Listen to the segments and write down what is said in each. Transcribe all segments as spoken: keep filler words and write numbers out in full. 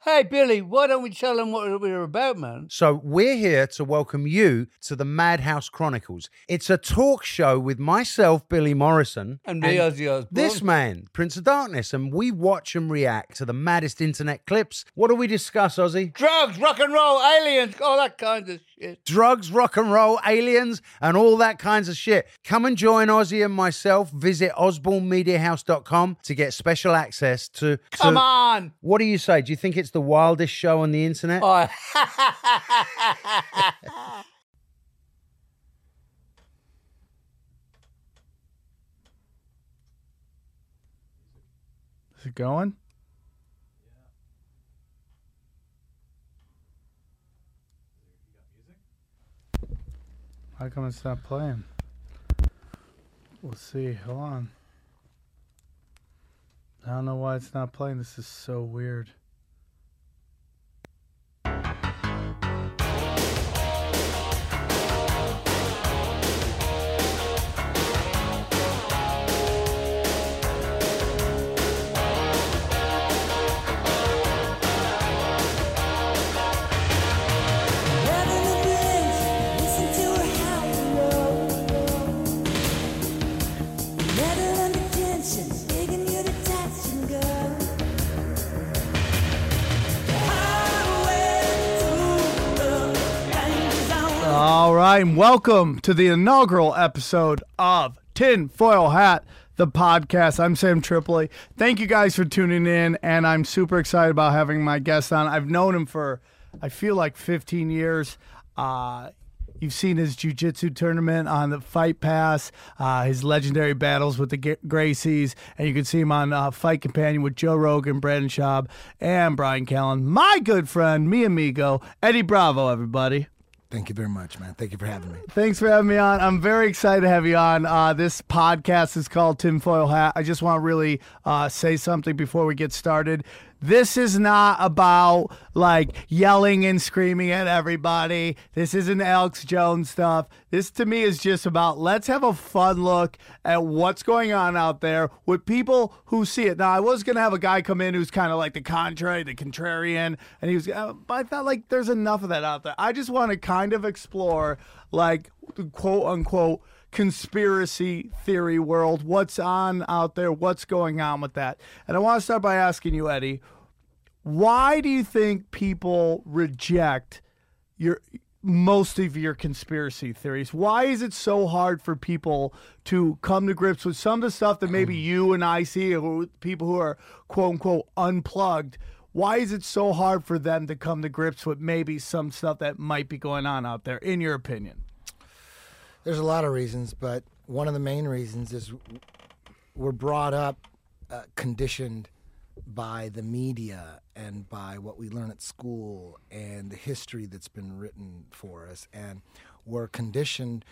Hey, Billy, why don't we tell them what we're about, man? So we're here to welcome you to the Madhouse Chronicles. It's a talk show with myself, Billy Morrison. And me, Ozzy Osbourne. This man, Prince of Darkness. And we watch and react to the maddest internet clips. What do we discuss, Ozzy? Drugs, rock and roll, aliens, all that kind of shit. Drugs, rock and roll, aliens, and all that kinds of shit. Come and join Ozzy and myself. Visit osborne media house dot com to get special access to... to Come on! What do you say? Do you think it's the wildest show on the internet? Oh. Is it going? How come it's not playing? We'll see. Hold on. I don't know why it's not playing. This is so weird. All right, and welcome to the inaugural episode of Tinfoil Hat, the podcast. I'm Sam Tripoli. Thank you guys for tuning in, and I'm super excited about having my guest on. I've known him for, I feel like fifteen years. Uh, you've seen his jiu-jitsu tournament on the Fight Pass, uh, his legendary battles with the G- Gracies, and you can see him on uh, Fight Companion with Joe Rogan, Brandon Schaub, and Brian Callen. My good friend, mi amigo, Eddie Bravo, everybody. Thank you very much, man. Thank you for having me. Thanks for having me on. I'm very excited to have you on. Uh, this podcast is called Tinfoil Hat. I just want to really uh, say something before we get started. This is not about like yelling and screaming at everybody. This isn't Alex Jones stuff. This to me is just about let's have a fun look at what's going on out there with people who see it. Now, I was going to have a guy come in who's kind of like the contrary, the contrarian, and he was, uh, but I felt like there's enough of that out there. I just want to kind of explore like the quote unquote conspiracy theory world, what's on out there, what's going on with that. And I want to start by asking you, Eddie, why do you think people reject your most of your conspiracy theories? Why is it so hard for people to come to grips with some of the stuff that maybe you and I see, or people who are quote unquote unplugged? Why is it so hard for them to come to grips with maybe some stuff that might be going on out there, in your opinion? There's a lot of reasons, but one of the main reasons is we're brought up, uh, conditioned by the media and by what we learn at school and the history that's been written for us. And we're conditioned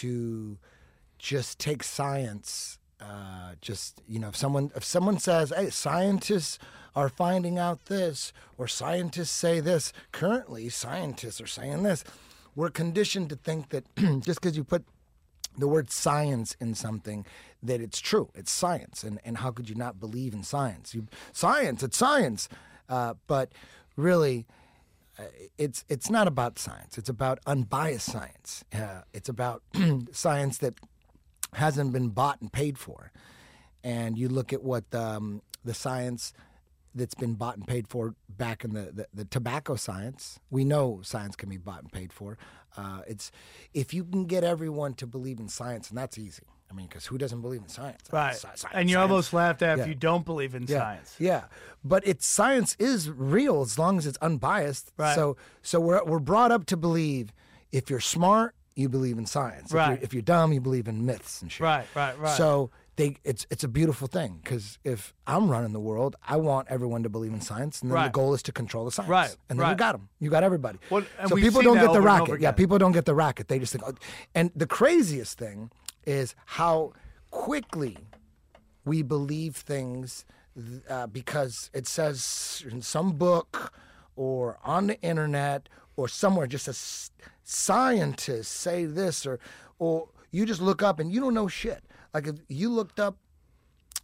to just take science, uh, just, you know, if someone, if someone says, hey, scientists are finding out this, or scientists say this, currently scientists are saying this, we're conditioned to think that just because you put the word science in something, that it's true. It's science. And, and how could you not believe in science? You, science, it's science. Uh, but really, uh, it's it's not about science. It's about unbiased science. Uh, it's about science that hasn't been bought and paid for. And you look at what um, the science that's been bought and paid for back in the, the, the tobacco science. We know science can be bought and paid for. Uh, it's if you can get everyone to believe in science, and that's easy. I mean, because who doesn't believe in science? Right. Science, and you science. almost laughed at Yeah. if you don't believe in yeah. science. Yeah, but it's science is real as long as it's unbiased. Right. So so we're we're brought up to believe if you're smart, you believe in science. Right. If you're, if you're dumb, you believe in myths and shit. Right, right, right. So they it's it's a beautiful thing because if I'm running the world, I want everyone to believe in science, and then Right. the goal is to control the science. Right, And then right. you got them. You got everybody. Well, and so we've people seen don't that get the over and racket. over Yeah, again. people don't get the racket. They just think. Oh, and the craziest thing is how quickly we believe things uh, because it says in some book or on the internet or somewhere just a s- scientist say this, or or you just look up and you don't know shit. Like if you looked up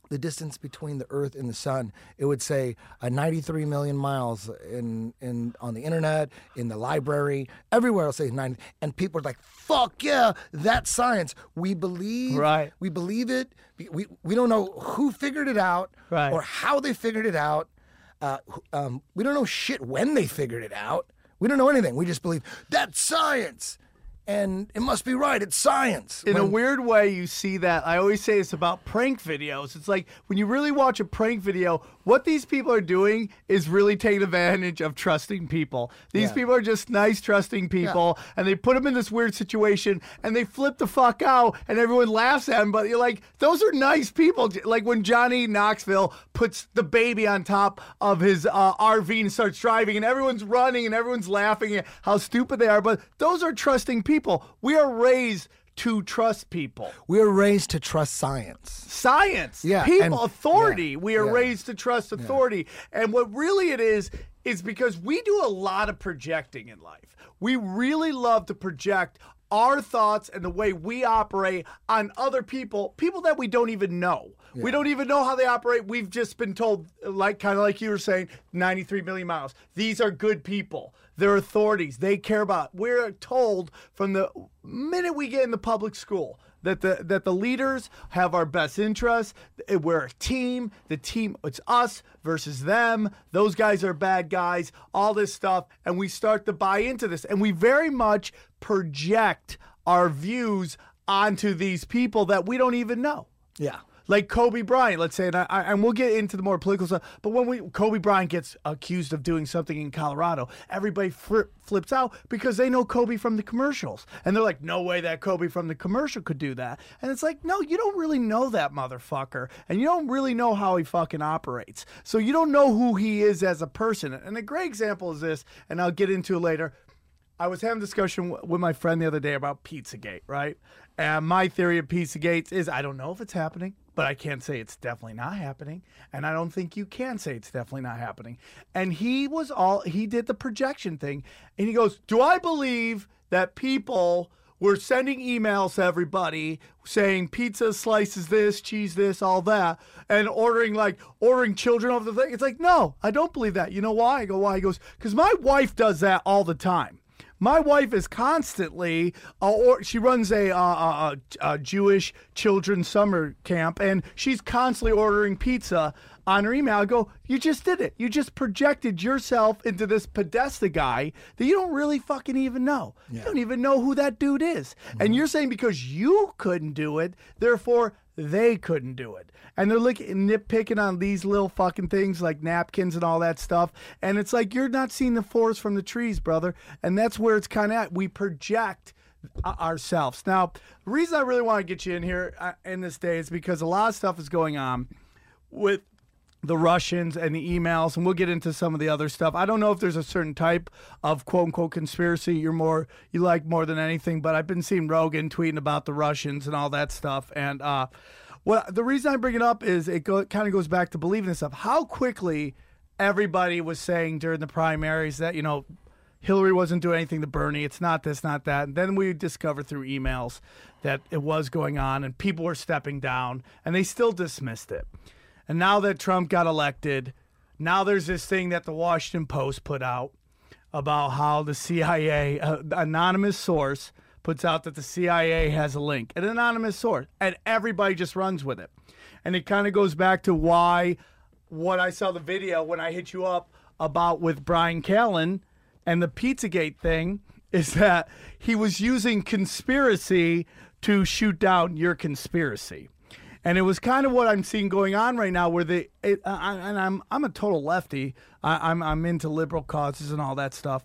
the distance between the Earth and the Sun, it would say uh, ninety-three million miles in in on the internet, in the library, everywhere. It'll say ninety, and people are like, "Fuck yeah, that's science. We believe, Right. We believe it. We we don't know who figured it out, Right. or how they figured it out. Uh, um, we don't know shit when they figured it out. We don't know anything. We just believe that's science." And it must be right. It's science. In a When- weird way, you see that. I always say it's about prank videos. It's like when you really watch a prank video, what these people are doing is really taking advantage of trusting people. These Yeah. people are just nice, trusting people, and they put them in this weird situation, and they flip the fuck out, and everyone laughs at them. But you're like, those are nice people. Like when Johnny Knoxville puts the baby on top of his uh, R V and starts driving, and everyone's running, and everyone's laughing at how stupid they are. But those are trusting people. We are raised to trust people. we are raised to trust science. Science, Yeah, people, and- authority. yeah, we are yeah. raised to trust authority. And what really it is, is because we do a lot of projecting in life. We really love to project our thoughts and the way we operate on other people, people that we don't even know. We don't even know how they operate. We've just been told, like kind of like you were saying, ninety-three million miles. These are good people. They're authorities. They care about. We're told from the minute we get in the public school that the that the leaders have our best interests. We're a team. The team, it's us versus them. Those guys are bad guys. All this stuff, and we start to buy into this, and we very much project our views onto these people that we don't even know. Yeah. Like Kobe Bryant, let's say, and, I, and we'll get into the more political stuff, but when we Kobe Bryant gets accused of doing something in Colorado, everybody flip, flips out because they know Kobe from the commercials. And they're like, no way that Kobe from the commercial could do that. And it's like, no, you don't really know that motherfucker. And you don't really know how he fucking operates. So you don't know who he is as a person. And a great example is this, and I'll get into it later. I was having a discussion w- with my friend the other day about Pizzagate, right? And my theory of Pizzagate is I don't know if it's happening, but I can't say it's definitely not happening. And I don't think you can say it's definitely not happening. And he was all, he did the projection thing. And he goes, do I believe that people were sending emails to everybody saying pizza slices this, cheese this, all that, and ordering like ordering children off the thing? It's like, no, I don't believe that. You know why? I go, why? He goes, because my wife does that all the time. My wife is constantly, uh, or she runs a, uh, a, a Jewish children's summer camp, and she's constantly ordering pizza on her email. I go, you just did it. You just projected yourself into this Podesta guy that you don't really fucking even know. You don't even know who that dude is. Mm-hmm. And you're saying because you couldn't do it, therefore they couldn't do it. And they're like nitpicking on these little fucking things like napkins and all that stuff. And it's like, you're not seeing the forest from the trees, brother. And that's where it's kind of at. We project ourselves. Now, the reason I really want to get you in here uh, in this day is because a lot of stuff is going on with the Russians and the emails, and we'll get into some of the other stuff. I don't know if there's a certain type of quote unquote conspiracy you're more you like more than anything, but I've been seeing Rogan tweeting about the Russians and all that stuff. And uh, what the reason I bring it up is it go, kind of goes back to believing this stuff. How quickly everybody was saying during the primaries that, you know, Hillary wasn't doing anything to Bernie. It's not this, not that. And then we discovered through emails that it was going on and people were stepping down, and they still dismissed it. And now that Trump got elected, now there's this thing that the Washington Post put out about how the C I A, an anonymous source, puts out that the C I A has a link, an anonymous source, and everybody just runs with it. And it kind of goes back to why, what I saw the video when I hit you up about with Brian Callen and the Pizzagate thing, is that he was using conspiracy to shoot down your conspiracy. And it was kind of what I'm seeing going on right now, where the it, I, and I'm I'm a total lefty. I, I'm I'm into liberal causes and all that stuff,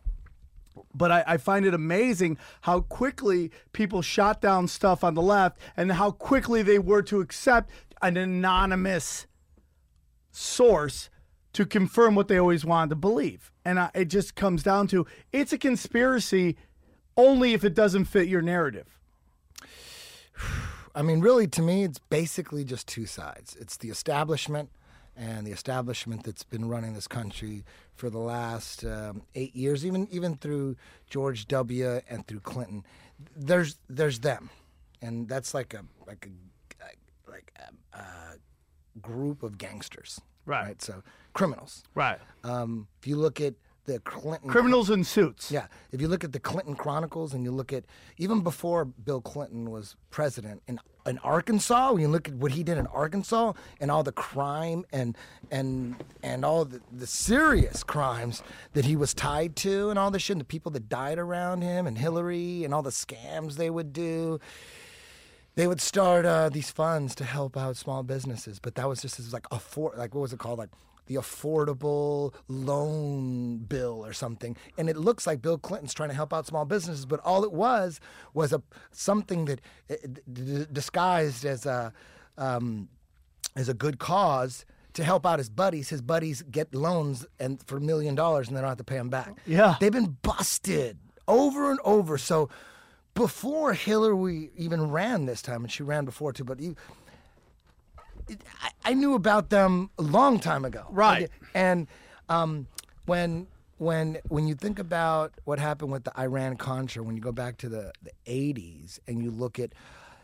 but I, I find it amazing how quickly people shot down stuff on the left, and how quickly they were to accept an anonymous source to confirm what they always wanted to believe. And I, it just comes down to it's a conspiracy only if it doesn't fit your narrative. I mean, really, to me, it's basically just two sides. It's the establishment, and the establishment that's been running this country for the last um, eight years, even even through George W. and through Clinton. There's there's them, and that's like a like a like a, uh, group of gangsters. Right. So criminals. Right. Um, if you look at the Clinton Criminals in suits. Yeah. If you look at the Clinton Chronicles and you look at even before Bill Clinton was president in in Arkansas, when you look at what he did in Arkansas and all the crime and and and all the, the serious crimes that he was tied to and all the shit, and the people that died around him and Hillary and all the scams they would do. They would start uh, these funds to help out small businesses, but that was just as like afford, like what was it called, like the affordable loan bill or something. And it looks like Bill Clinton's trying to help out small businesses, but all it was was a something that uh, d- disguised as a um, as a good cause to help out his buddies. His buddies get loans and for a million dollars, and they don't have to pay them back. Yeah, they've been busted over and over. So. Before Hillary even ran this time, and she ran before too, but you, it, I, I knew about them a long time ago. Right. And um, when when when you think about what happened with the Iran-Contra, when you go back to the, the eighties and you look at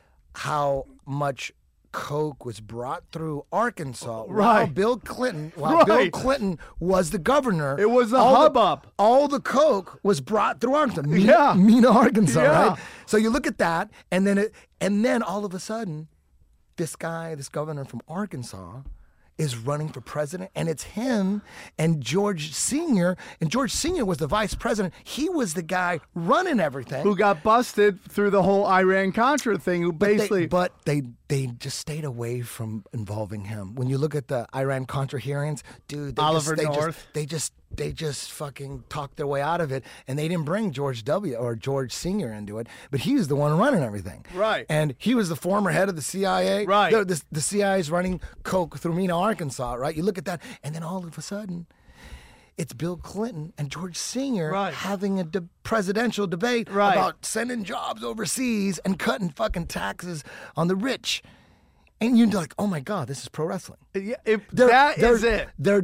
how much coke was brought through Arkansas, right? While Bill Clinton, while right. Bill Clinton was the governor, it was a all hubbub. The, all the coke was brought through Arkansas, Mena, yeah, Mena, Arkansas, yeah. right? So you look at that, and then it, and then all of a sudden, this guy, this governor from Arkansas, is running for president, and it's him and George Senior And George Senior was the vice president. He was the guy running everything. Who got busted through the whole Iran-Contra thing, who basically... But they, but they, they just stayed away from involving him. When you look at the Iran-Contra hearings, dude, they Oliver just, they North. Just, they just they just fucking talked their way out of it, and they didn't bring George W. or George Senior into it, but he was the one running everything. Right. And he was the former head of the C I A. Right. The, the, the C I A is running coke through Mena, Arkansas, right? You look at that, and then all of a sudden, it's Bill Clinton and George Senior right. having a de- presidential debate right. about sending jobs overseas and cutting fucking taxes on the rich. And you're like, oh my God, this is pro wrestling. Yeah, if they're, that they're, is it. They're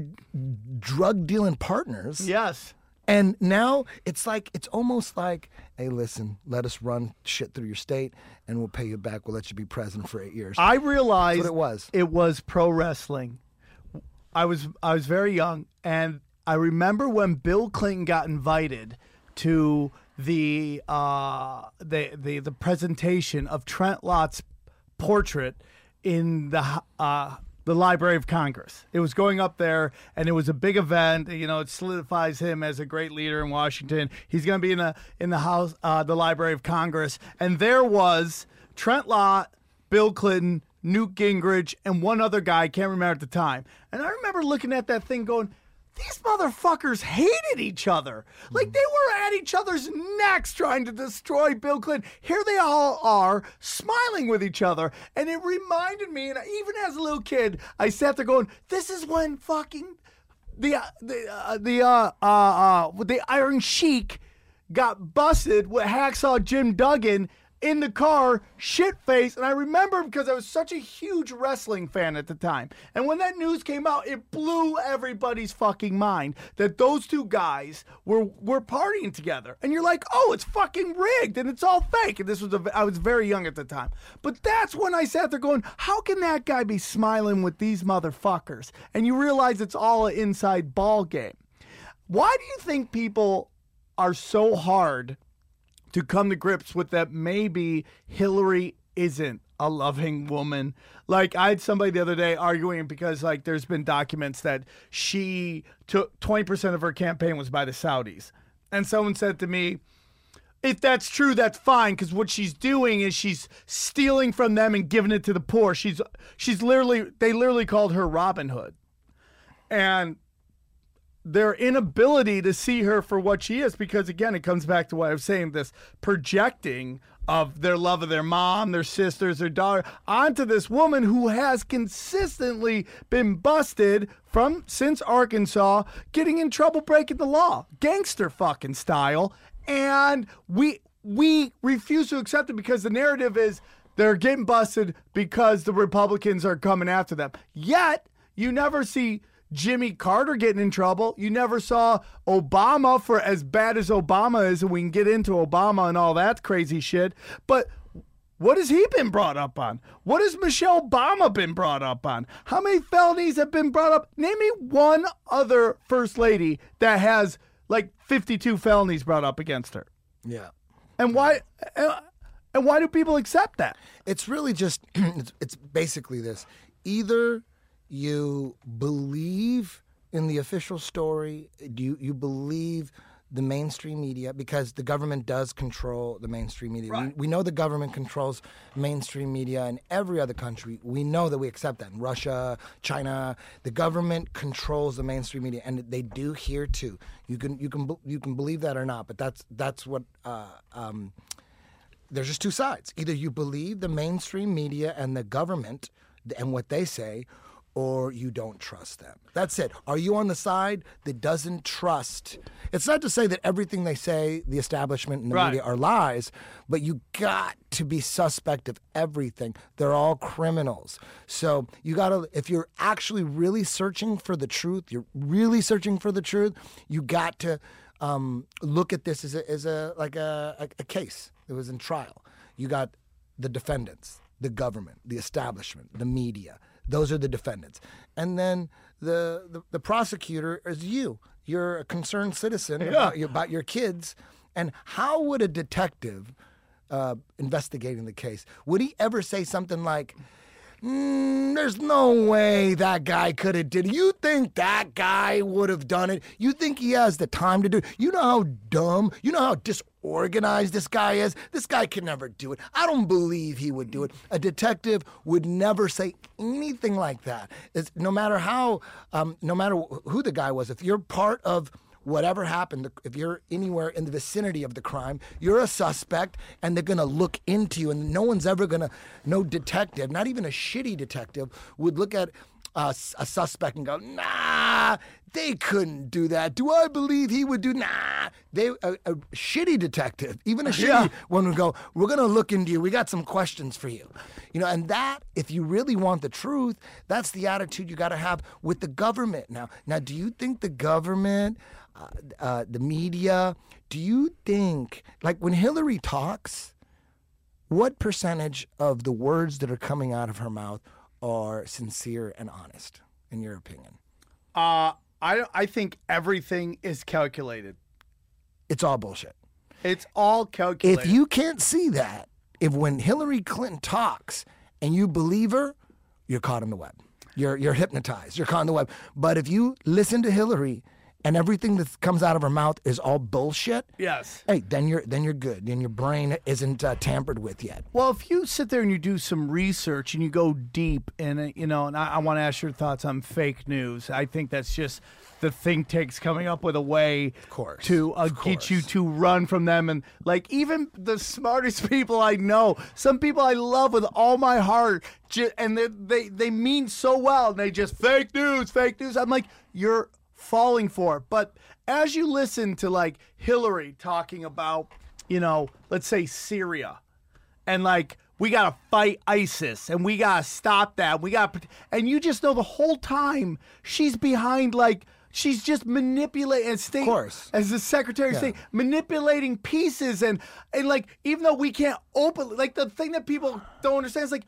drug dealing partners. Yes. And now it's like, it's almost like, hey, listen, let us run shit through your state and we'll pay you back. We'll let you be president for eight years. I realized That's what it was. It was pro wrestling. I was I was very young, and I remember when Bill Clinton got invited to the uh, the, the the presentation of Trent Lott's portrait in the uh, the Library of Congress. It was going up there, and it was a big event. You know, it solidifies him as a great leader in Washington. He's going to be in the in the house, uh, the Library of Congress, and there was Trent Lott, Bill Clinton, Newt Gingrich, and one other guy I can't remember at the time. And I remember looking at that thing, going, these motherfuckers hated each other. Like, they were at each other's necks trying to destroy Bill Clinton. Here they all are, smiling with each other. And it reminded me, and even as a little kid, I sat there going, this is when fucking the uh, the uh, the uh, uh, uh, the Iron Sheik got busted with Hacksaw Jim Duggan in the car, shit-faced. And I remember because I was such a huge wrestling fan at the time. And when that news came out, it blew everybody's fucking mind that those two guys were were partying together. And you're like, oh, it's fucking rigged and it's all fake. And this was, a, I was very young at the time. But that's when I sat there going, how can that guy be smiling with these motherfuckers? And you realize it's all an inside ball game. Why do you think people are so hard to come to grips with that maybe Hillary isn't a loving woman? Like, I had somebody the other day arguing because, like, there's been documents that she took twenty percent of her campaign was by the Saudis. And someone said to me, if that's true, that's fine, because what she's doing is she's stealing from them and giving it to the poor. She's she's literally, they literally called her Robin Hood. And their inability to see her for what she is, because again, it comes back to what I was saying, this projecting of their love of their mom, their sisters, their daughter, onto this woman who has consistently been busted from since Arkansas, getting in trouble breaking the law, gangster fucking style. And we we refuse to accept it because the narrative is they're getting busted because the Republicans are coming after them. Yet, you never see Jimmy Carter getting in trouble. You never saw Obama, for as bad as Obama is, and we can get into Obama and all that crazy shit. But What has he been brought up on? What has Michelle Obama been brought up on? How many felonies have been brought up? Name me one other first lady that has like fifty-two felonies brought up against her. Yeah. And why and why do people accept that? It's really just, it's, it's basically this. Either you believe in the official story, you, you believe the mainstream media, because the government does control the mainstream media. Right. We, we know the government controls mainstream media in every other country. We know that we accept that. In Russia, China, the government controls the mainstream media, and they do here too. You can you can you can believe that or not, but that's that's what. Uh, um, there's just two sides. Either you believe the mainstream media and the government and what they say, or you don't trust them. That's it. Are you on the side that doesn't trust? It's not to say that everything they say, the establishment and the Right. media, are lies, but you got to be suspect of everything. They're all criminals. So you got to, if you're actually really searching for the truth, you're really searching for the truth, you got to um, look at this as a, as a like a, a, a case that was in trial. You got the defendants, the government, the establishment, the media. Those are the defendants. And then the, the, the prosecutor is you. You're a concerned citizen Yeah. about, your, about your kids. And how would a detective uh, investigating the case, would he ever say something like, mm, there's no way that guy could have did it. You think that guy would have done it? You think he has the time to do it? You know how dumb, you know how disorganized this guy is? This guy could never do it. I don't believe he would do it. A detective would never say anything like that. It's, no matter how, um, no matter who the guy was, if you're part of whatever happened, if you're anywhere in the vicinity of the crime, you're a suspect, and they're going to look into you, and no one's ever going to, no detective, not even a shitty detective, would look at a, a suspect and go, nah, they couldn't do that. Do I believe he would do, nah. They, a, a shitty detective, even a shitty Yeah. one would go, we're going to look into you. We got some questions for you. You know, and that, if you really want the truth, that's the attitude you got to have with the government now. Now, do you think the government, Uh, uh, the media, do you think, like when Hillary talks, what percentage of the words that are coming out of her mouth are sincere and honest, in your opinion? Uh, I I think everything is calculated. It's all bullshit. It's all calculated. If you can't see that, if when Hillary Clinton talks and you believe her, you're caught in the web. You're, you're hypnotized. You're caught in the web. But if you listen to Hillary and everything that comes out of her mouth is all bullshit, Yes. hey, then you're then you're good. Then your brain isn't uh, tampered with yet. Well, if you sit there and you do some research and you go deep in it, you know, and I, I want to ask your thoughts on fake news. I think that's just the think tanks coming up with a way course, to uh, of get you course. to run from them. And like even the smartest people I know, some people I love with all my heart, ju- and they, they, they mean so well, and they just fake news, fake news. I'm like, you're falling for it. But as you listen to like Hillary talking about, you know, let's say Syria, and like we gotta fight ISIS and we gotta stop that, we gotta, and you just know the whole time she's behind, like she's just manipulating and state, Of course. as the Secretary of Yeah. State, manipulating pieces, and and like even though we can't open, like the thing that people don't understand is like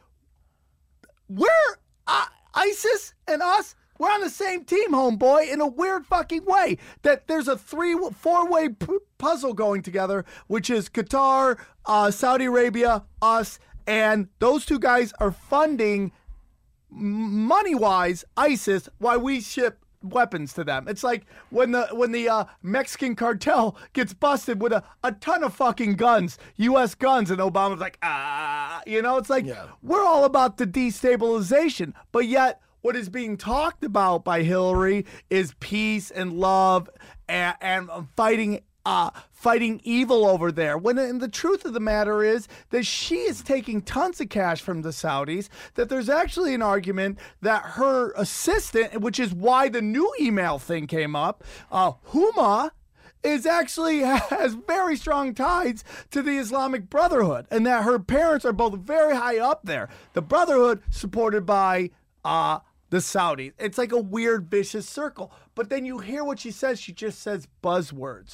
we're uh, ISIS and us. We're on the same team, homeboy, in a weird fucking way. That there's a three, four-way p- puzzle going together, which is Qatar, uh, Saudi Arabia, us, and those two guys are funding, m- money-wise, ISIS, while we ship weapons to them. It's like when the when the uh, Mexican cartel gets busted with a, a ton of fucking guns, U S guns, and Obama's like, ah, you know, it's like Yeah. we're all about the destabilization, but yet what is being talked about by Hillary is peace and love and, and fighting uh, fighting evil over there. When and the truth of the matter is that she is taking tons of cash from the Saudis, that there's actually an argument that her assistant, which is why the new email thing came up, uh, Huma, is actually has very strong ties to the Islamic Brotherhood, and that her parents are both very high up there. The Brotherhood supported by uh, the Saudis. It's like a weird, vicious circle. But then you hear what she says. She just says buzzwords.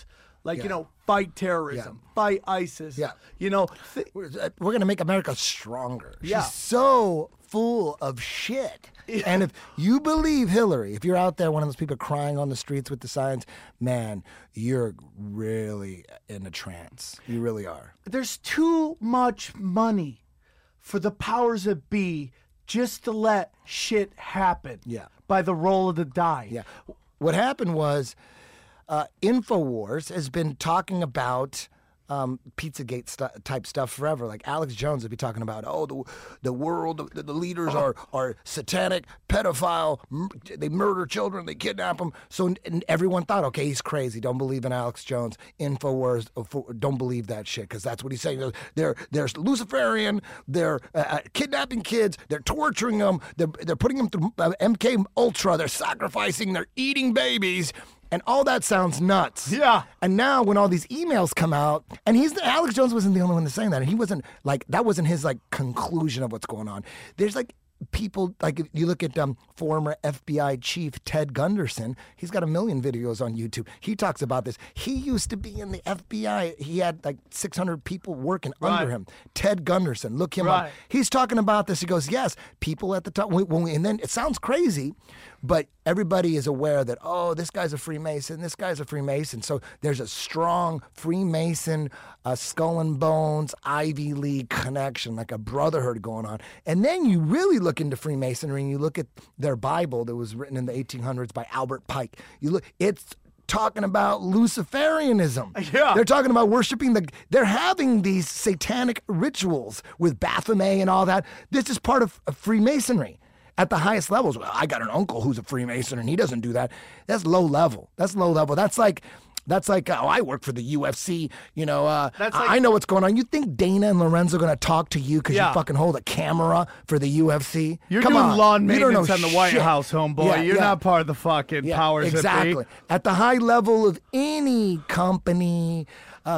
Like, Yeah. you know, fight terrorism, fight ISIS. Yeah. You know, th- We're, uh, we're going to make America stronger. Yeah. She's so full of shit. And if you believe Hillary, if you're out there, one of those people crying on the streets with the signs, man, you're really in a trance. You really are. there's too much money for the powers that be just to let shit happen. Yeah. By the roll of the die. Yeah. What happened was uh, InfoWars has been talking about um, Pizzagate stu- type stuff forever. Like Alex Jones would be talking about, oh, the the world, the, the leaders are are satanic, pedophile, m- they murder children, they kidnap them. So and everyone thought, okay, he's crazy. Don't believe in Alex Jones. InfoWars, uh, for, don't believe that shit because that's what he's saying. They're they're Luciferian. They're uh, uh, kidnapping kids. They're torturing them. They're they're putting them through uh, M K Ultra. They're sacrificing. They're eating babies. And all that sounds nuts. Yeah. And now when all these emails come out, and he's Alex Jones wasn't the only one that's saying that, and he wasn't like that wasn't his like conclusion of what's going on. There's like people like if you look at um, former F B I chief Ted Gunderson. He's got a million videos on YouTube. He talks about this. He used to be in the F B I. He had like six hundred people working Right. under him. Ted Gunderson, look him Right. up. He's talking about this. He goes, yes, people at the top. When we, and then it sounds crazy, but everybody is aware that, oh, this guy's a Freemason, this guy's a Freemason. So there's a strong Freemason, uh, skull and bones, Ivy League connection, like a brotherhood going on. And then you really look into Freemasonry and you look at their Bible that was written in the eighteen hundreds by Albert Pike. You look, it's talking about Luciferianism. Yeah. They're talking about worshiping the, they're having these satanic rituals with Baphomet and all that. This is part of, of Freemasonry. At the highest levels, well, I got an uncle who's a Freemason and he doesn't do that. That's low level. That's low level. That's like, that's like, oh, I work for the U F C. You know, uh, That's I- like- I know what's going on. You think Dana and Lorenzo are going to talk to you because Yeah. you fucking hold a camera for the U F C? You're Come doing on. lawn You don't maintenance know on the White shit. House, homeboy. Yeah, You're yeah. not part of the fucking Yeah, powers exactly. that be. At the high level of any company, uh,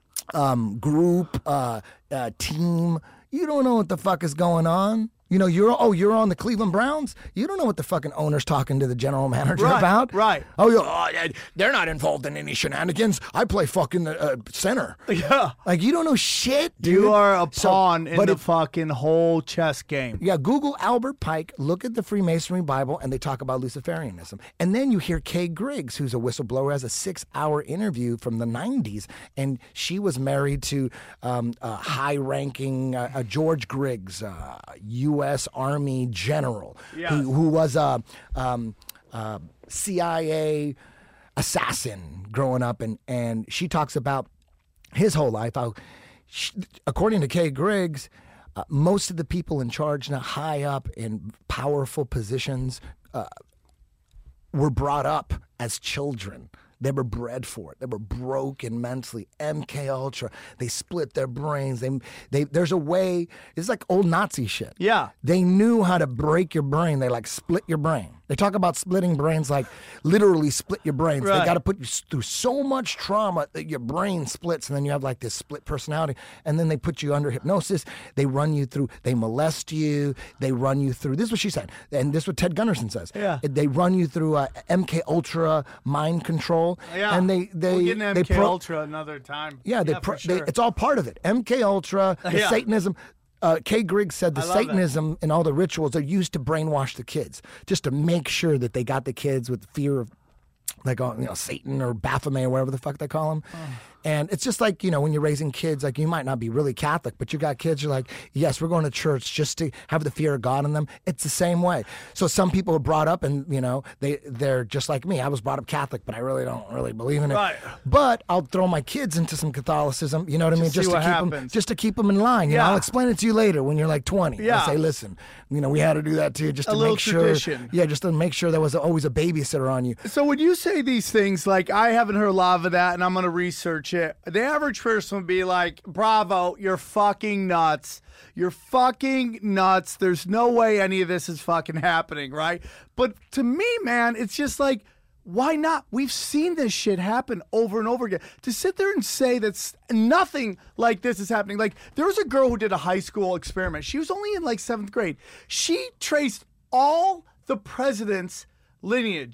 um, group, uh, uh, team, you don't know what the fuck is going on. You know, you're oh, you're on the Cleveland Browns. You don't know what the fucking owner's talking to the general manager Right, about. right. Oh, you're, oh, yeah, they're not involved in any shenanigans. I play fucking uh, center. Yeah. Like you don't know shit, dude. You are a So- pawn in but the if- fucking whole chess game. Yeah, Google Albert Pike, look at the Freemasonry Bible, and they talk about Luciferianism. And then you hear Kay Griggs, who's a whistleblower, has a six-hour interview from the nineties, and she was married to um, a high-ranking uh, uh, George Griggs, uh, U S Army general, Yes. who, who was a um, uh, C I A assassin growing up, and, and she talks about his whole life. How, she, according to Kay Griggs, uh, most of the people in charge now, high up in powerful positions, uh, were brought up as children. They were bred for it. They were broken mentally. M K Ultra. They split their brains. They, they. There's a way. It's like old Nazi shit. Yeah. They knew how to break your brain. They like split your brain. They talk about splitting brains like literally split your brains. Right. They got to put you s- through so much trauma that your brain splits, and then you have like this split personality. And then they put you under hypnosis. They run you through. They molest you. They run you through. This is what she said, and this is what Ted Gunderson says. Yeah. They run you through uh, M K Ultra mind control. Yeah. And they they we'll get into they M K pro- Ultra another time. yeah, they, for pro- sure. they it's all part of it. M K Ultra, the Yeah. Satanism. Uh, Kay Griggs said the I love it. Satanism and all the rituals are used to brainwash the kids, just to make sure that they got the kids with fear of, like, uh, you know, Satan or Baphomet or whatever the fuck they call him. And it's just like, you know, when you're raising kids, like you might not be really Catholic, but you got kids, you're like, yes, we're going to church just to have the fear of God in them. It's the same way. So some people are brought up and, you know, they, they're just like me. I was brought up Catholic, but I really don't really believe in it. Right. But I'll throw my kids into some Catholicism, you know what I mean? see Just to what keep them, happens. just to keep them in line. You know, Yeah. I'll explain it to you later when you're like twenty. Yeah. I'll say, listen, you know, we had to do that too, just A to little make sure. tradition. Yeah, just to make sure there was always a babysitter on you. So when you say these things, like I haven't heard a lot of that, and I'm gonna research it. The average person would be like, "Bravo, you're fucking nuts. You're fucking nuts. There's no way any of this is fucking happening, right?" But to me, man, it's just like, why not? We've seen this shit happen over and over again. To sit there and say that s- nothing like this is happening. Like there was a girl who did a high school experiment. She was only in like seventh grade. She traced all the presidents' lineage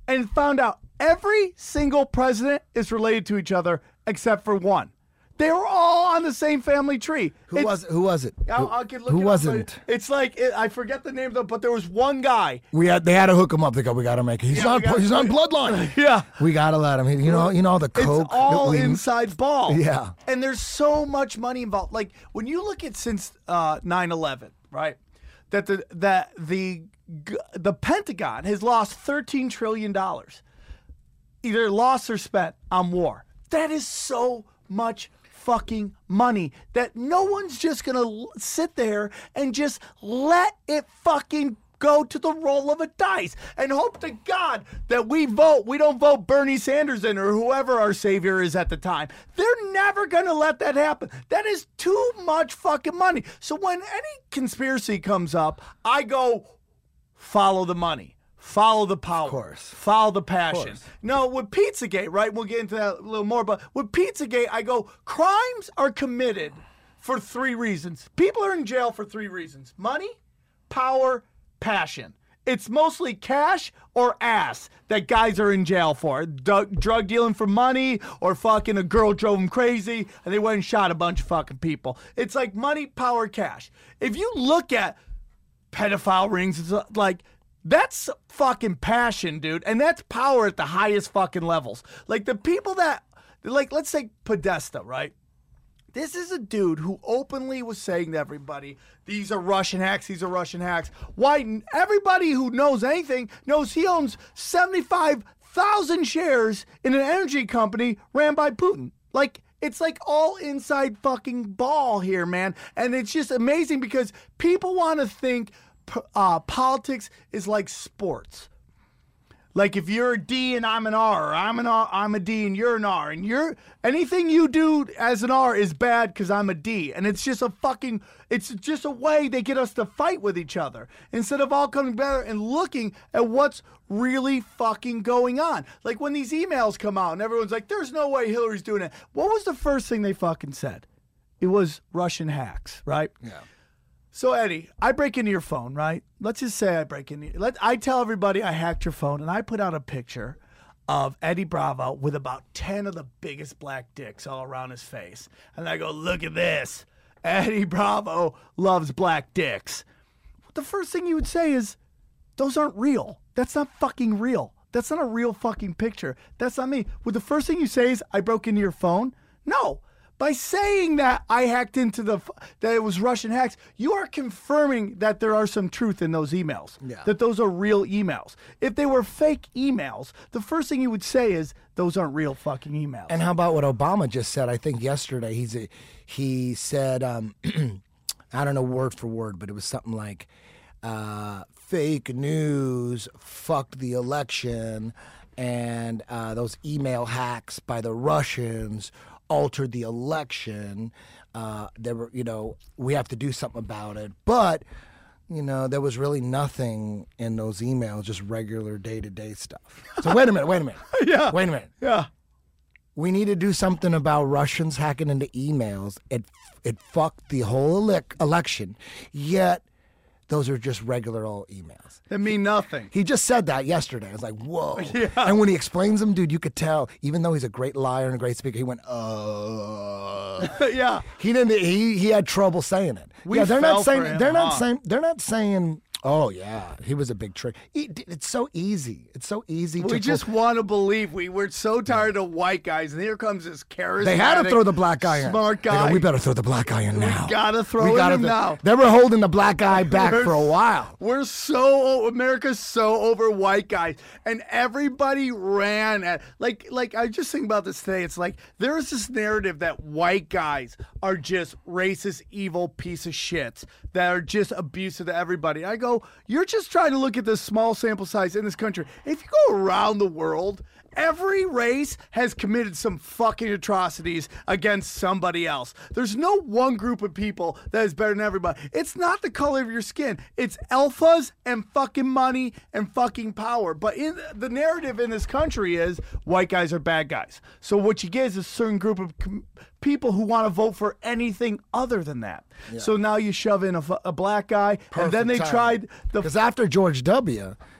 and found out every single president is related to each other except for one. They were all on the same family tree. Who It's- was who was it? I'll, Who- I'll get, look who it up, wasn't? but It's like it, I forget the name though, but there was one guy. We had they had to hook him up. They go, we got to make it. He's Yeah, not we gotta- he's not bloodline. Yeah, We got to let him. He- You know you know the coke. it's all that we, inside ball. Yeah. and there's so much money involved. Like when you look at since uh, nine eleven, right? That the that the g- the Pentagon has lost thirteen trillion dollars, either lost or spent on war. That is so much fucking money that no one's just gonna l- sit there and just let it fucking go to the roll of a dice and hope to God that we vote. We don't vote Bernie Sanders in or whoever our savior is at the time. They're never gonna let that happen. That is too much fucking money. So when any conspiracy comes up, I go follow the money. Follow the power. Of course. Follow the passion. course. No, with Pizzagate, right? We'll get into that a little more. But with Pizzagate, I go, crimes are committed for three reasons. People are in jail for three reasons: money, power, passion. It's mostly cash or ass that guys are in jail for. D- drug dealing for money, or fucking a girl drove them crazy and they went and shot a bunch of fucking people. It's like money, power, cash. If you look at pedophile rings, it's uh, like, that's fucking passion, dude. And that's power at the highest fucking levels. Like the people that, like, let's say Podesta, right? This is a dude who openly was saying to everybody, these are Russian hacks, these are Russian hacks. Why everybody who knows anything knows he owns seventy-five thousand shares in an energy company ran by Putin. Like, it's like all inside fucking ball here, man. And it's just amazing because people want to think uh, politics is like sports. Like if you're a D and I'm an R, or I'm an R, I'm a D and you're an R, and you're anything you do as an R is bad because I'm a D, and it's just a fucking, it's just a way they get us to fight with each other instead of all coming together and looking at what's really fucking going on. Like when these emails come out and everyone's like, "There's no way Hillary's doing it." What was the first thing they fucking said? It was Russian hacks, right? Yeah. So Eddie, I break into your phone, right? Let's just say I break into. Let I tell everybody I hacked your phone, and I put out a picture of Eddie Bravo with about ten of the biggest black dicks all around his face, and I go, "Look at this, Eddie Bravo loves black dicks." The first thing you would say is, "Those aren't real. That's not fucking real. That's not a real fucking picture. That's not me." Would the first thing you say is, "I broke into your phone"? No. By saying that I hacked into the, that it was Russian hacks, you are confirming that there are some truth in those emails. Yeah. That those are real emails. If they were fake emails, the first thing you would say is, those aren't real fucking emails. And how about what Obama just said? I think yesterday he's a, he said, um, I don't know word for word, but it was something like, uh, fake news fucked the election, and uh, those email hacks by the Russians altered the election. Uh, there were, you know, we have to do something about it. But, you know, there was really nothing in those emails, just regular day-to-day stuff. So wait a minute, wait a minute. Yeah. Wait a minute. yeah. We need to do something about Russians hacking into emails. It it fucked the whole elec election. Yet those are just regular old emails. They mean nothing. He just said that yesterday. I was like, whoa. Yeah. And when he explains them, dude, you could tell, even though he's a great liar and a great speaker, he went, uh. yeah. He didn't. He he had trouble saying it. We yeah, they're fell not saying. for him, they're not huh? saying. They're not saying. Oh yeah, he was a big trick. It, it's so easy. It's so easy. We to just want to believe. We were so tired of white guys, and here comes this charismatic, They had to throw the black guy in. smart They go, guy. we better throw the black guy in now. gotta throw we him gotta in th- now. They were holding the black guy back We're for a while. We're so America's so over white guys, and everybody ran at like like I just think about this today. It's like there is this narrative that white guys are just racist, evil piece of shits that are just abusive to everybody. I go, you're just trying to look at this small sample size in this country. If you go around the world, every race has committed some fucking atrocities against somebody else. There's no one group of people that is better than everybody. It's not the color of your skin. It's alphas and fucking money and fucking power. But in the narrative in this country is white guys are bad guys. So what you get is a certain group of com- people who want to vote for anything other than that. Yeah. So now you shove in a, a black guy, Perfect and then they timing. tried the because after George W.,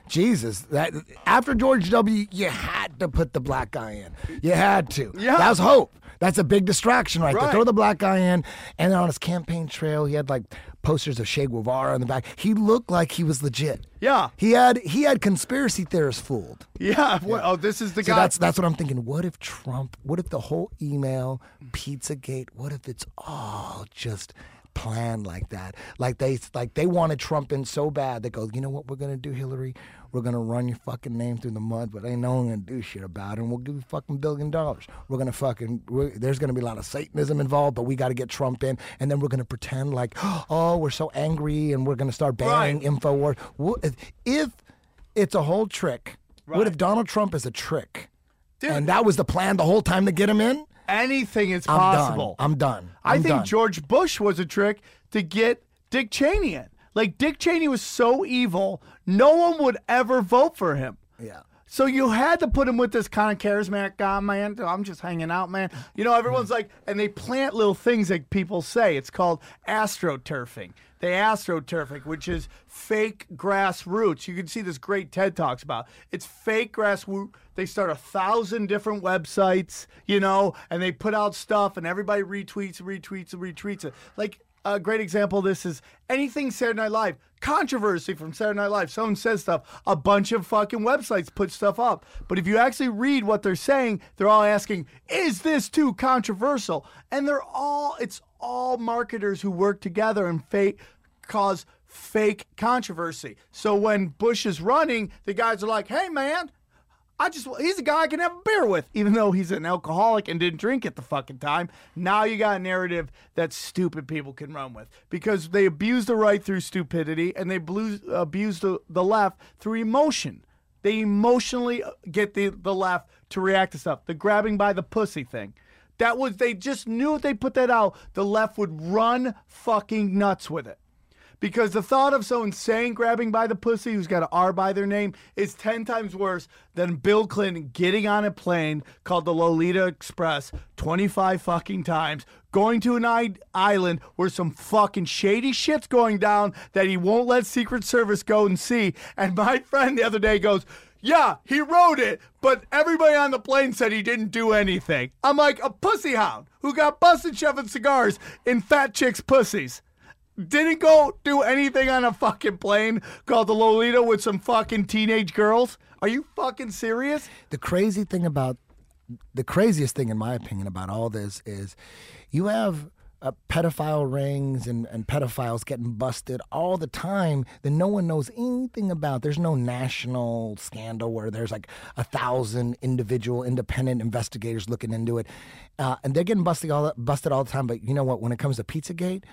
Jesus, that after George W., you had to put the black guy in. You had to. Yeah. That was hope. That's a big distraction right, Right. there. Throw the black guy in, and then on his campaign trail, he had like posters of Che Guevara on the back. He looked like he was legit. Yeah. He had he had conspiracy theorists fooled. Yeah. What, oh, this is the So guy. that's that's what I'm thinking. What if Trump? What if the whole email, Pizzagate? What if it's all just planned like that? Like they like they wanted Trump in so bad. They go, you know what we're gonna do, Hillary? We're gonna run your fucking name through the mud, but ain't no one gonna do shit about it. And we'll give you a fucking billion dollars. We're gonna fucking. We're, there's gonna be a lot of Satanism involved, but we got to get Trump in, and then we're gonna pretend like, oh, we're so angry, and we're gonna start banning Right. InfoWars. What if, if it's a whole trick? What Right. if Donald Trump is a trick? Dude. And that was the plan the whole time to get him in? Anything is I'm possible. done. I'm done. I I'm think done. George Bush was a trick to get Dick Cheney in. Like, Dick Cheney was so evil, no one would ever vote for him. Yeah. So you had to put him with this kind of charismatic guy, man. I'm just hanging out, man. You know, everyone's like, and they plant little things that people say. It's called astroturfing. They astroturfing, which is fake grassroots. You can see this great TED Talks about. It's fake grassroots. They start a thousand different websites, you know, and they put out stuff, and everybody retweets, retweets, and retweets it. Like, a great example of this is anything Saturday Night Live. Controversy from Saturday Night Live. Someone says stuff. A bunch of fucking websites put stuff up. But if you actually read what they're saying, they're all asking, is this too controversial? And they're all, it's all marketers who work together and fake, cause fake controversy. So when Bush is running, the guys are like, hey, man, I just, he's a guy I can have a beer with, even though he's an alcoholic and didn't drink at the fucking time. Now you got a narrative that stupid people can run with because they abuse the right through stupidity and they abuse, abuse the, the left through emotion. They emotionally get the, the left to react to stuff. The grabbing by the pussy thing. That was, they just knew if they put that out, the left would run fucking nuts with it. Because the thought of someone saying grabbing by the pussy who's got an R by their name is ten times worse than Bill Clinton getting on a plane called the Lolita Express twenty-five fucking times, going to an I- island where some fucking shady shit's going down that he won't let Secret Service go and see. And my friend the other day goes, yeah, he wrote it, but everybody on the plane said he didn't do anything. I'm like, a pussy hound who got busted shoving cigars in fat chicks' pussies. Didn't go do anything on a fucking plane called the Lolita with some fucking teenage girls. Are you fucking serious? The crazy thing about, the craziest thing in my opinion about all this is you have uh, pedophile rings and, and pedophiles getting busted all the time that no one knows anything about. There's no national scandal where there's like a thousand individual independent investigators looking into it. Uh, and they're getting busted all, busted all the time. But you know what? When it comes to Pizzagate,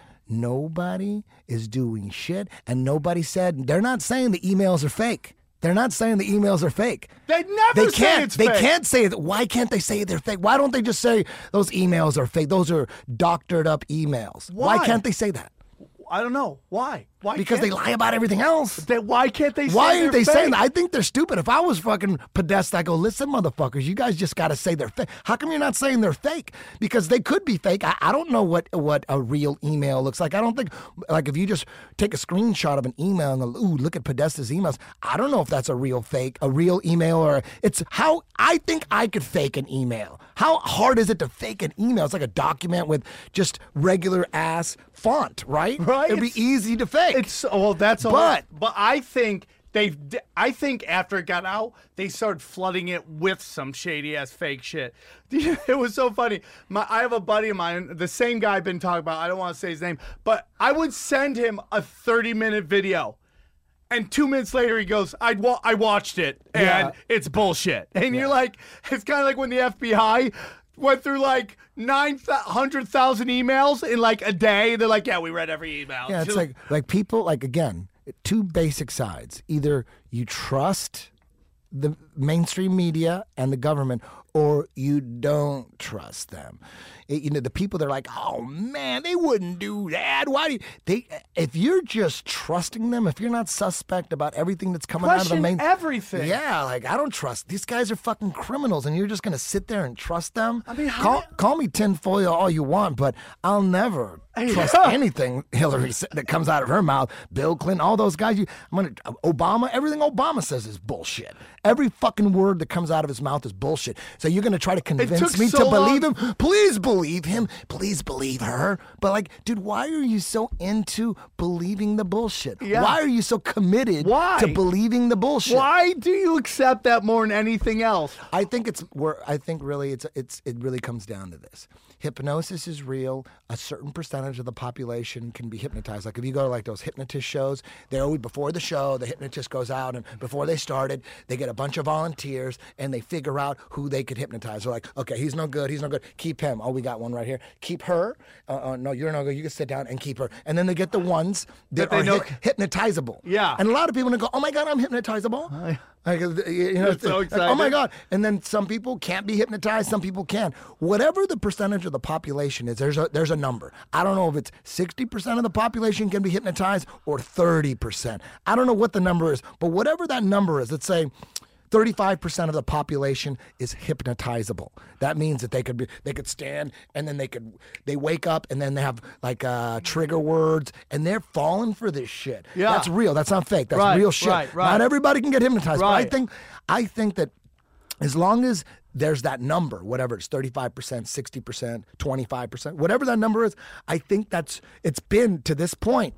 nobody is doing shit. And nobody said, they're not saying the emails are fake. They're not saying the emails are fake. They never They say can't. it's They fake. can't say that. Why can't they say they're fake? Why don't they just say those emails are fake? Those are doctored up emails. Why, Why? can't they say that? I don't know. Why? Why Because they can't lie about everything else. they? Why can't they say Why they're aren't they fake? saying that? I think they're stupid. If I was fucking Podesta, I go, listen, motherfuckers, you guys just got to say they're fake. How come you're not saying they're fake? Because they could be fake. I, I don't know what, what a real email looks like. I don't think, like, if you just take a screenshot of an email and go, ooh, look at Podesta's emails, I don't know if that's a real fake, a real email, or it's how I think I could fake an email. How hard is it to fake an email? It's like a document with just regular ass font, right? Right. It'd be It's- easy to fake. It's well, that's all. But- but I think they've. I think after it got out, they started flooding it with some shady ass fake shit. It was so funny. My, I have a buddy of mine, the same guy I've been talking about. I don't want to say his name, but I would send him a thirty minute video. And two minutes later, he goes, I, wa- I watched it, and Yeah. it's bullshit. And you're like, it's kind of like when the F B I went through like nine hundred thousand emails in like a day. They're like, yeah, we read every email. Yeah, it's like like people like again, two basic sides. Either you trust the mainstream media and the government, or you don't trust them. It- you know, the people that are like, oh man, they wouldn't do that. Why do you? They? If you're just trusting them, if you're not suspect about everything that's coming out of the Question main, everything. yeah, like I don't trust these guys are fucking criminals, and you're just gonna sit there and trust them. I mean, how call, do- call me tinfoil all you want, but I'll never trust anything Hillary said that comes out of her mouth. Bill Clinton, all those guys. You, I'm gonna Obama. Everything Obama says is bullshit. Every fucking word that comes out of his mouth is bullshit. So you're gonna try to convince took me so to believe long- him? Please believe him. Please believe her. But like, dude, why are you so into believing the bullshit? Yeah. Why are you so committed Why? to believing the bullshit? Why do you accept that more than anything else? I think it's where I think really it's it's it really comes down to this. Hypnosis is real. A certain percentage of the population can be hypnotized. Like if you go to like those hypnotist shows, they're always before the show, the hypnotist goes out and before they started, they get a bunch of volunteers and they figure out who they could hypnotize. They're like, okay, he's no good, he's no good. Keep him. Oh, we got one right here. Keep her. Uh, uh, no, you're no good. You can sit down and keep her. And then they get the ones that, That they are know- hy- hypnotizable. Yeah. And a lot of people go, oh my God, I'm hypnotizable. Like, you know, You're so it's like, oh my excited. God. And then some people can't be hypnotized, some people can. Whatever the percentage of the population is, there's a there's a number. I don't know if it's sixty percent of the population can be hypnotized or thirty percent. I don't know what the number is, but whatever that number is, let's say thirty-five percent of the population is hypnotizable. That means that they could be, they could stand and then they could they wake up and then they have like uh, trigger words and they're falling for this shit. Yeah. That's real. That's not fake. That's Right, real shit. right, right. Not everybody can get hypnotized. But I Right. think I think that as long as there's that number, whatever it's thirty-five percent, sixty percent, twenty-five percent, whatever that number is, I think that's it's been to this point.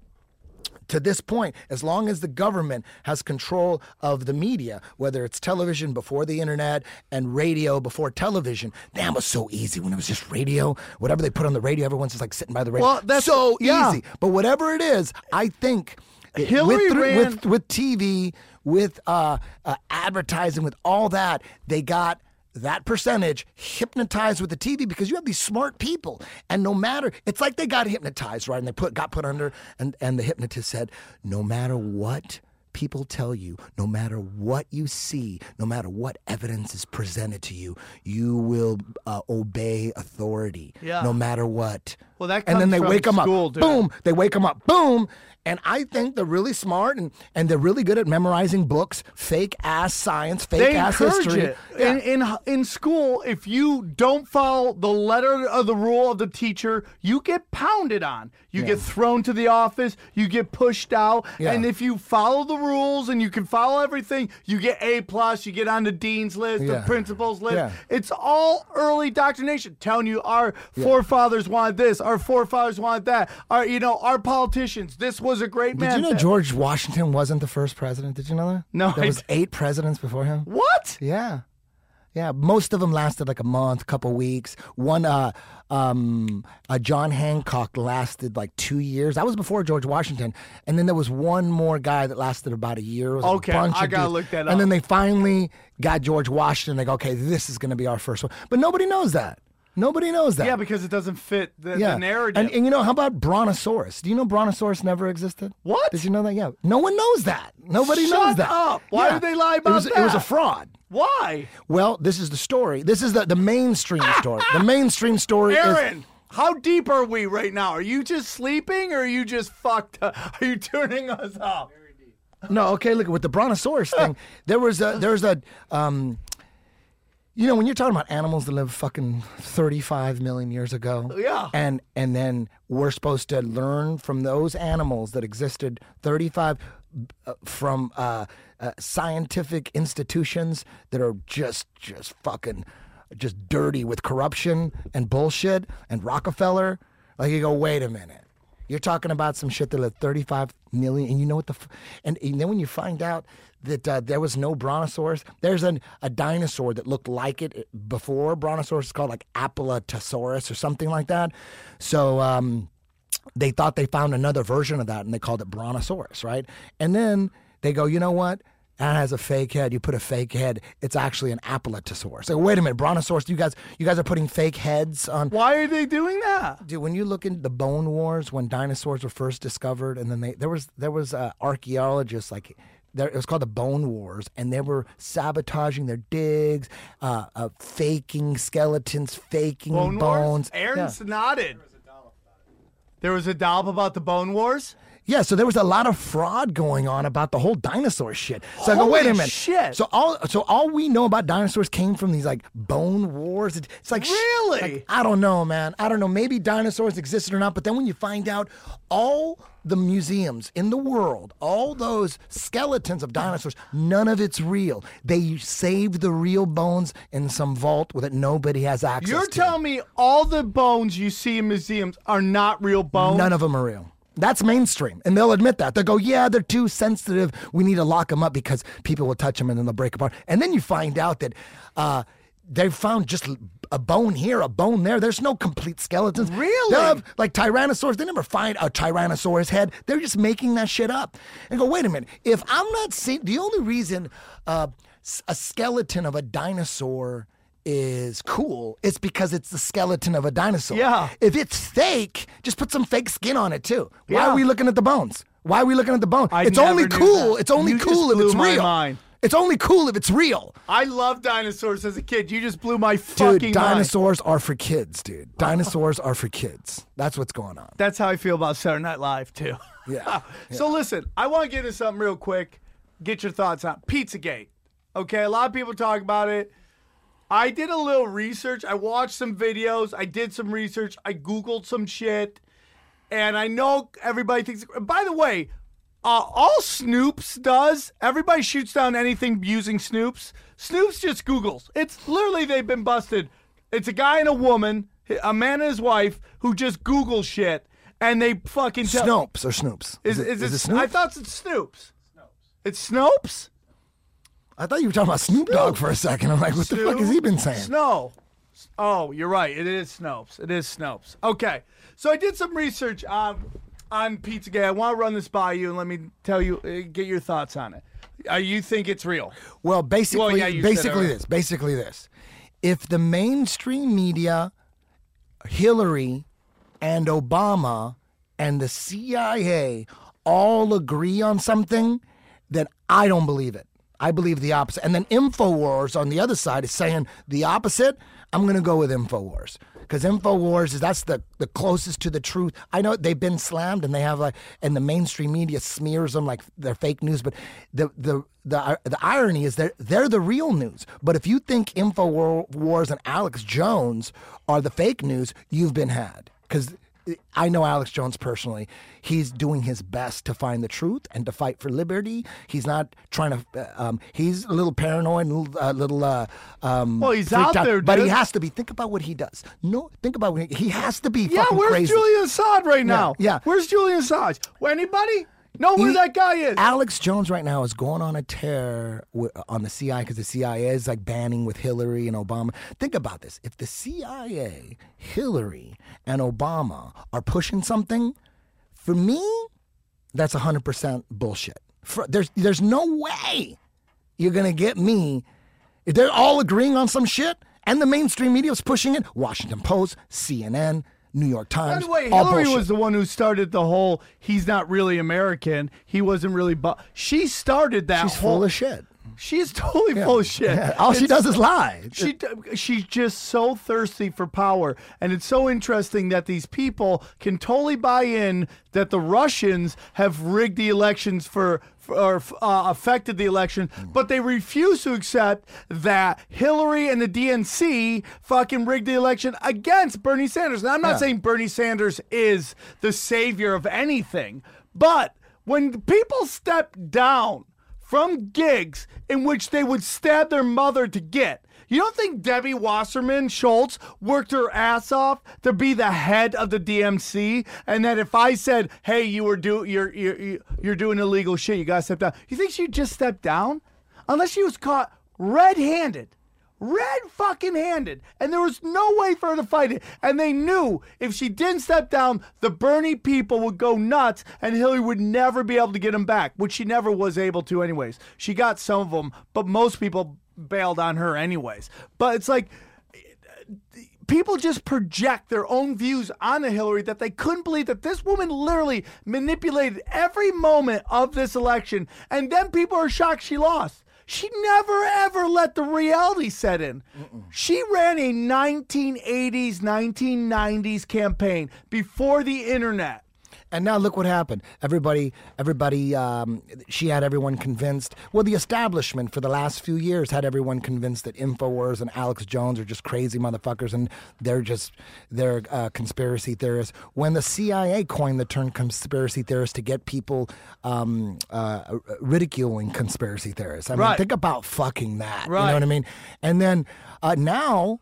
To this point, as long as the government has control of the media, whether it's television before the internet and radio before television, damn, it was so easy when it was just radio. Whatever they put on the radio, everyone's just like sitting by the radio. Well, that's- so yeah. easy. But whatever it is, I think it- Hillary with, through- ran- with with T V, with uh, uh, advertising, with all that, they got that percentage hypnotized with the T V because you have these smart people, and no matter, it's like they got hypnotized, right? And they put got put under, and and the hypnotist said, no matter what people tell you, no matter what you see, no matter what evidence is presented to you, you will uh, obey authority, Yeah. no matter what. Well, that and then comes they from wake them school, up, dude. boom. They wake them up, boom. And I think they're really smart and, and they're really good at memorizing books, fake ass science, fake They ass encourage history. it. Yeah. In, in in school, if you don't follow the letter of the rule of the teacher, you get pounded on. You get thrown to the office. You get pushed out. Yeah. And if you follow the rules and you can follow everything, you get A plus. You get on the dean's list, Yeah. the principal's list. Yeah. It's all early indoctrination, telling you our forefathers wanted this, our forefathers wanted that. Our you know our politicians. This was a great Did man. you know George Washington wasn't the first president? Did you know that? No, There I was d- eight presidents before him. What? Yeah. Yeah, most of them lasted like a month, couple weeks. One, uh, um, uh, John Hancock lasted like two years. That was before George Washington. And then there was one more guy that lasted about a year. It was Okay, a bunch I of gotta dudes. look that And up. then they finally got George Washington. They go, okay, this is going to be our first one. But nobody knows that. Nobody knows that. Yeah, because it doesn't fit the, Yeah. the narrative. And, and you know, how about Brontosaurus? Do you know Brontosaurus never existed? What? Did you know that? Yeah. No one knows that. Nobody Shut knows that. up. Why Yeah. would they lie It was, about It was a that? fraud. Why? Well, this is the story. This is the, the mainstream story. The mainstream story is... Aaron, how deep are we right now? Are you just sleeping or are you just fucked up? Are you tuning us up? No, okay, look, with the Brontosaurus thing, there was a... There's a um, you know, when you're talking about animals that live fucking thirty-five million years ago, Yeah. and and then we're supposed to learn from those animals that existed thirty-five uh, from uh, uh, scientific institutions that are just just fucking just dirty with corruption and bullshit and Rockefeller. Like you go, wait a minute. You're talking about some shit that lived thirty-five million, and you know what the, f- and, and then when you find out that uh, there was no Brontosaurus, there's an, a dinosaur that looked like it before Brontosaurus. It's called like Apatosaurus or something like that. So um, they thought they found another version of that, and they called it Brontosaurus, right? And then they go, you know what? That has a fake head. You put a fake head. It's actually an Apatosaurus. So wait a minute, Brontosaurus. You guys, you guys are putting fake heads on. Why are they doing that? Dude, when you look into the Bone Wars, when dinosaurs were first discovered, and then they there was there was uh, archaeologists like there, it was called the Bone Wars, and they were sabotaging their digs, uh, uh, faking skeletons, faking Bone bones. Wars? Aaron's Yeah. nodded. There was a dollop about the Bone Wars? Yeah, so there was a lot of fraud going on about the whole dinosaur shit. So I go, Holy wait a minute. shit. So all so all we know about dinosaurs came from these like bone wars. It- It's like sh- Really? like, I don't know, man. I don't know. Maybe dinosaurs existed or not. But then when you find out all the museums in the world, all those skeletons of dinosaurs, none of it's real. They saved the real bones in some vault that nobody has access You're to. telling me all the bones you see in museums are not real bones? None of them are real. That's mainstream. And they'll admit that. They'll go, yeah, they're too sensitive. We need to lock them up because people will touch them and then they'll break apart. And then you find out that uh, they've found just a bone here, a bone there. There's no complete skeletons. Really? They'll have, like tyrannosaurs, they never find a tyrannosaurus head. They're just making that shit up. And go, wait a minute. If I'm not seeing, the only reason uh, s- a skeleton of a dinosaur is cool, it's because it's the skeleton of a dinosaur. Yeah. If it's fake, just put some fake skin on it too. Why Yeah. are we looking at the bones? Why are we looking at the bone? I it's never only knew cool. that. It's only You just cool if blew it's my real. mind. It's only cool if it's real. I loved dinosaurs as a kid. You just blew my fucking Dude, mind. dinosaurs are for kids, dude. Dinosaurs are for kids. That's what's going on. That's how I feel about Saturday Night Live, too. Yeah. So listen, I want to get into something real quick. Get your thoughts on Pizzagate. Okay, a lot of people talk about it. I did a little research. I watched some videos. I did some research. I Googled some shit. And I know everybody thinks... By the way, uh, all Snoops does, everybody shoots down anything using Snoops. Snoops just Googles. It's literally they've been busted. It's a guy and a woman, a man and his wife, who just Google shit. And they fucking tell... Snopes or Snoops. Is, it, is, is it, it Snoops? I thought it's Snoops. It's Snopes? I thought you were talking about Snoop Dogg for a second. I'm like, what the fuck has he been saying? Snow. Oh, you're right. It is Snopes. It is Snopes. Okay. So I did some research on on Pizzagate. I want to run this by you and let me tell you, uh, get your thoughts on it. Uh, you think it's real? Well, basically, Well, yeah, you said basically earlier. this. Basically this. If the mainstream media, Hillary, and Obama, and the C I A all agree on something, then I don't believe it. I believe the opposite. And then InfoWars on the other side is saying the opposite. I'm going to go with InfoWars. Because InfoWars is that's the, the closest to the truth. I know they've been slammed and they have like, and the mainstream media smears them like they're fake news. But the the the the irony is they're they're the real news. But if you think InfoWars and Alex Jones are the fake news, you've been had. Because I know Alex Jones personally. He's doing his best to find the truth and to fight for liberty. He's not trying to. Uh, um, he's a little paranoid, a little. Uh, little uh, um, Well, he's freaked out there, but he dude. has to be. Think about what he does. No, think about what he, he has to be. Yeah, fucking where's crazy. Julian Assange right now? yeah. Where's Julian Assange? Well, anybody? Know where He- that guy is? Alex Jones right now is going on a tear wi- on the C I A because the C I A is like banning with Hillary and Obama. Think about this. If the C I A, Hillary, and Obama are pushing something, for me, that's one hundred percent bullshit. For, there's, there's no way you're going to get me. If they're all agreeing on some shit and the mainstream media is pushing it, Washington Post, C N N, New York By Times, the way, all Hillary bullshit. was the one who started the whole he's not really American. He wasn't really. Bu- she started that She's whole. full of shit. She's totally full of shit. Yeah, all she It's- does is lie. She she's just so thirsty for power, and it's so interesting that these people can totally buy in that the Russians have rigged the elections for, for or uh, affected the election, but they refuse to accept that Hillary and the D N C fucking rigged the election against Bernie Sanders. Now, I'm not Yeah. saying Bernie Sanders is the savior of anything, but when people step down from gigs in which they would stab their mother to get. You don't think Debbie Wasserman Schultz worked her ass off to be the head of the D M C, and that if I said, "Hey, you were do you're you're you're doing illegal shit, you gotta step down," you think she'd just step down? Unless she was caught red-handed. Red fucking handed. And there was no way for her to fight it. And they knew if she didn't step down, the Bernie people would go nuts and Hillary would never be able to get them back, which she never was able to anyways. She got some of them, but most people bailed on her anyways. But it's like, people just project their own views onto Hillary that they couldn't believe that this woman literally manipulated every moment of this election, and then people are shocked she lost. She never, ever let the reality set in. Mm-mm. She ran a nineteen eighties, nineteen nineties campaign before the internet. And now look what happened. Everybody, everybody, um, she had everyone convinced. Well, the establishment for the last few years had everyone convinced that InfoWars and Alex Jones are just crazy motherfuckers and they're just, they're uh, conspiracy theorists. When the C I A coined the term conspiracy theorist to get people um, uh, ridiculing conspiracy theorists. I mean, right. think about fucking that. Right. You know what I mean? And then uh, now...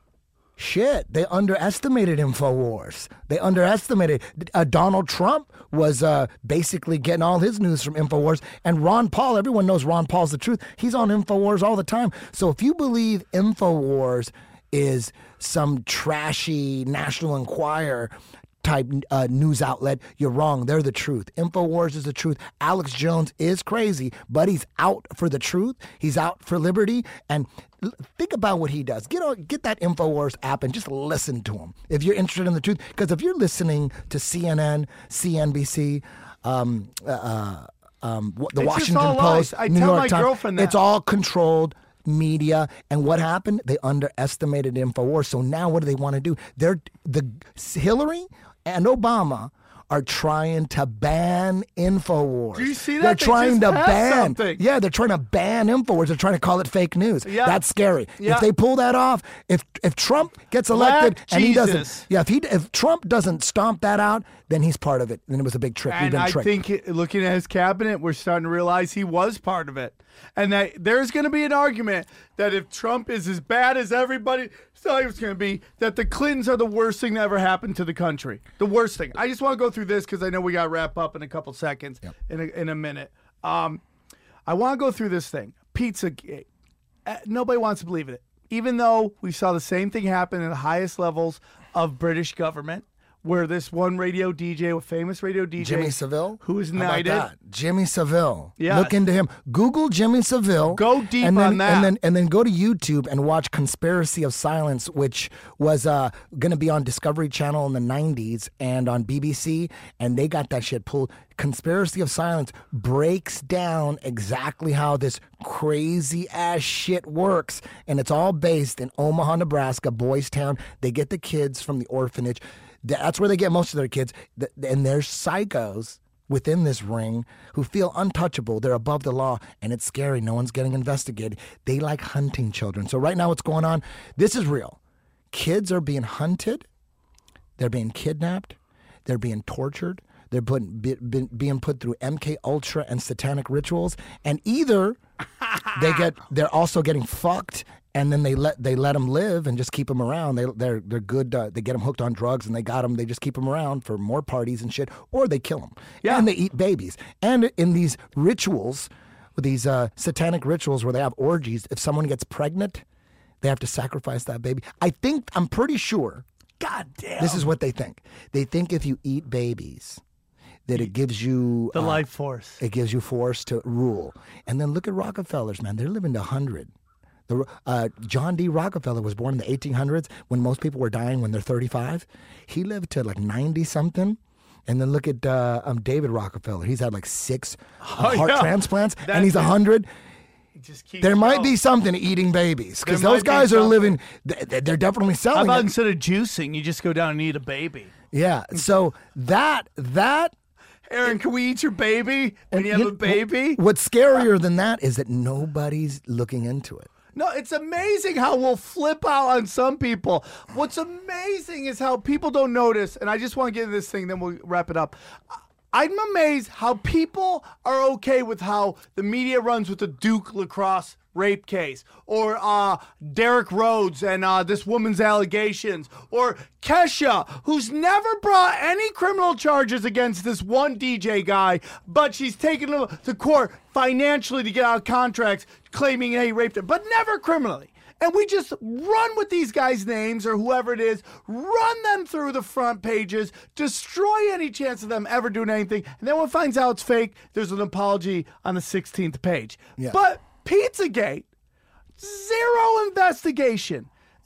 Shit, they underestimated InfoWars. They underestimated. Uh, Donald Trump was uh, basically getting all his news from InfoWars. And Ron Paul, everyone knows Ron Paul's the truth. He's on InfoWars all the time. So if you believe InfoWars is some trashy National Enquirer type uh, news outlet, you're wrong. They're the truth. InfoWars is the truth. Alex Jones is crazy, but he's out for the truth. He's out for liberty. And l- think about what he does. Get on, get that InfoWars app and just listen to him if you're interested in the truth. Because if you're listening to C N N, C N B C, um, uh, um, the It's just Washington all Post, lies. I New tell York my Times, girlfriend that. it's all controlled media. And what happened? They underestimated InfoWars. So now what do they want to do? They're the Hillary and Obama are trying to ban InfoWars. Do you see that? They're They trying just to passed ban. something. Yeah, they're trying to ban InfoWars. They're trying to call it fake news. Yeah. That's scary. Yeah. If they pull that off, if if Trump gets elected Black and he Jesus. doesn't, yeah, if he if Trump doesn't stomp that out, then he's part of it. Then it was a big trick. We've And been I tricked. think it, looking at his cabinet, we're starting to realize he was part of it. And that there's going to be an argument that if Trump is as bad as everybody thought he was going to be, that the Clintons are the worst thing that ever happened to the country. The worst thing. I just want to go through this because I know we got to wrap up in a couple seconds, Yep. in, a, in a minute. Um, I want to go through this thing. Pizzagate. Uh, nobody wants to believe in it. Even though we saw the same thing happen in the highest levels of British government, where this one radio D J, a famous radio D J, Jimmy Savile, who was How about knighted. that? Jimmy Savile. Yes. Look into him. Google Jimmy Savile. Go deep and then, on that. and then and then go to YouTube and watch Conspiracy of Silence, which was uh, going to be on Discovery Channel in the nineties and on B B C, and they got that shit pulled. Conspiracy of Silence breaks down exactly how this crazy ass shit works, and it's all based in Omaha, Nebraska, Boys Town. They get the kids from the orphanage. That's where they get most of their kids. And there's psychos within this ring who feel untouchable. They're above the law, and it's scary. No one's getting investigated. They like hunting children. So right now what's going on, this is real. Kids are being hunted. They're being kidnapped. They're being tortured. They're put, be, be, being put through M K Ultra and satanic rituals. And either they get, they're also getting fucked, and then they let they let them live and just keep them around. They they're they're good. Uh, they get them hooked on drugs, and they got them. They just keep them around for more parties and shit, or they kill them. Yeah. And they eat babies. And in these rituals, with these uh, satanic rituals where they have orgies, if someone gets pregnant, they have to sacrifice that baby. I think I'm pretty sure. God damn. This is what they think. They think if you eat babies, that it gives you the uh, life force. It gives you force to rule. And then look at Rockefellers, man. They're living to one hundred. The, uh, John D. Rockefeller was born in the eighteen hundreds when most people were dying when they're thirty-five. He lived to like ninety-something. And then look at uh, um, David Rockefeller. He's had like six uh, Oh, heart yeah. transplants, That and he's is- one hundred. Just keep There might going. be something to eating babies because There those might be guys are something. living, th- they're definitely How selling about it. instead of juicing, you just go down and eat a baby? Yeah. So that, that, Aaron, can we eat your baby when you have you- a baby? What's scarier than that is that nobody's looking into it. No, it's amazing how we'll flip out on some people. What's amazing is how people don't notice, and I just want to get into this thing, then we'll wrap it up. I'm amazed how people are okay with how the media runs with the Duke lacrosse rape case, or uh, Derek Rhodes and uh, this woman's allegations, or Kesha, who's never brought any criminal charges against this one D J guy, but she's taken him to court financially to get out of contracts, claiming hey, he raped her, but never criminally. And we just run with these guys' names or whoever it is, run them through the front pages, destroy any chance of them ever doing anything. And then when it finds out it's fake, there's an apology on the sixteenth page. Yeah. But Pizzagate, zero investigation.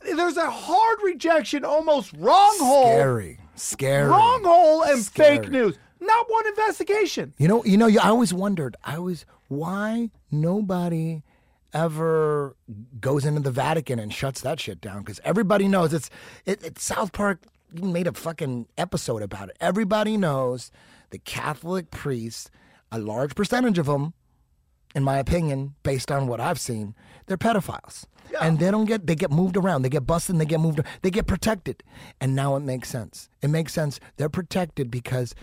there's a hard rejection, almost wrong hole. Scary. Scary. Wrong hole and Scary. fake news. Not one investigation. You know, you know, I always wondered, I always, why nobody ever goes into the Vatican and shuts that shit down? Because everybody knows it's, it, it, South Park even made a fucking episode about it. Everybody knows the Catholic priests, a large percentage of them, in my opinion, based on what I've seen, they're pedophiles. Yeah. And they don't get, they get moved around. They get busted and they get moved, they get protected. And now it makes sense. It makes sense. They're protected because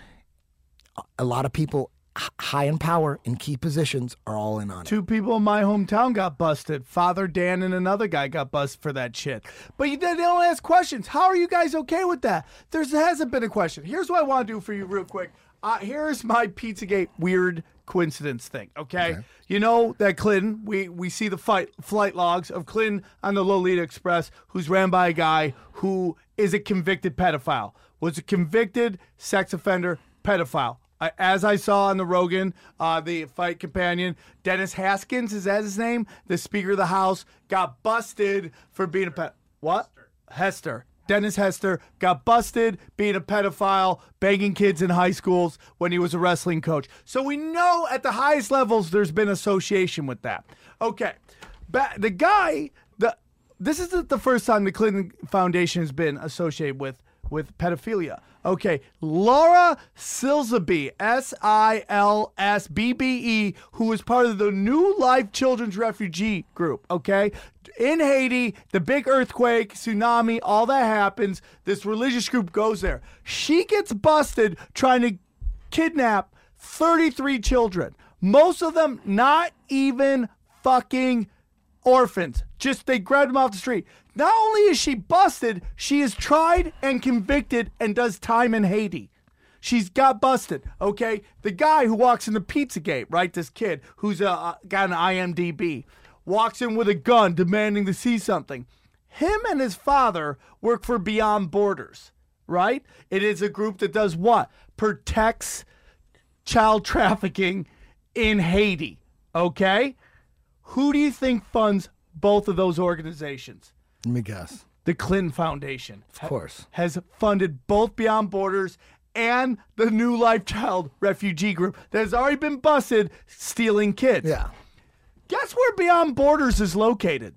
a lot of people high in power in key positions are all in on it. Two people in my hometown got busted. Father Dan and another guy got busted for that shit. But you, they don't ask questions. How are you guys okay with that? There hasn't been a question. Here's what I want to do for you real quick. Uh, here's my Pizzagate weird coincidence thing, okay? okay? You know that Clinton, we, we see the fight, flight logs of Clinton on the Lolita Express, who's ran by a guy who is a convicted pedophile, was a convicted sex offender pedophile. As I saw on the Rogan, uh, the fight companion, Dennis Haskins, is that his name? The Speaker of the House got busted for being a pet. What? Hester. Hester. Dennis Hester got busted being a pedophile, banging kids in high schools when he was a wrestling coach. So we know at the highest levels there's been association with that. Okay. Ba- the guy, the this is the first time the Clinton Foundation has been associated with with pedophilia. Okay, Laura Silsby, S I L S B B E, who is part of the New Life Children's Refugee Group, okay? In Haiti, the big earthquake, tsunami, all that happens. This religious group goes there. She gets busted trying to kidnap thirty-three children. Most of them not even fucking orphans. Just they grabbed them off the street. Not only is she busted, she is tried and convicted and does time in Haiti. She's got busted, okay? The guy who walks in the Pizzagate, right, this kid who's uh, got an I M D B, walks in with a gun demanding to see something. Him and his father work for Beyond Borders, right? It is a group that does what? Protects child trafficking in Haiti, okay? Who do you think funds both of those organizations? Let me guess. The Clinton Foundation. Of course. Has funded both Beyond Borders and the New Life Child Refugee Group that has already been busted stealing kids. Yeah. Guess where Beyond Borders is located?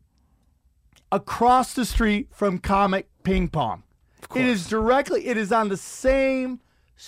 Across the street from Comet Ping Pong. Of course. It is directly, it is on the same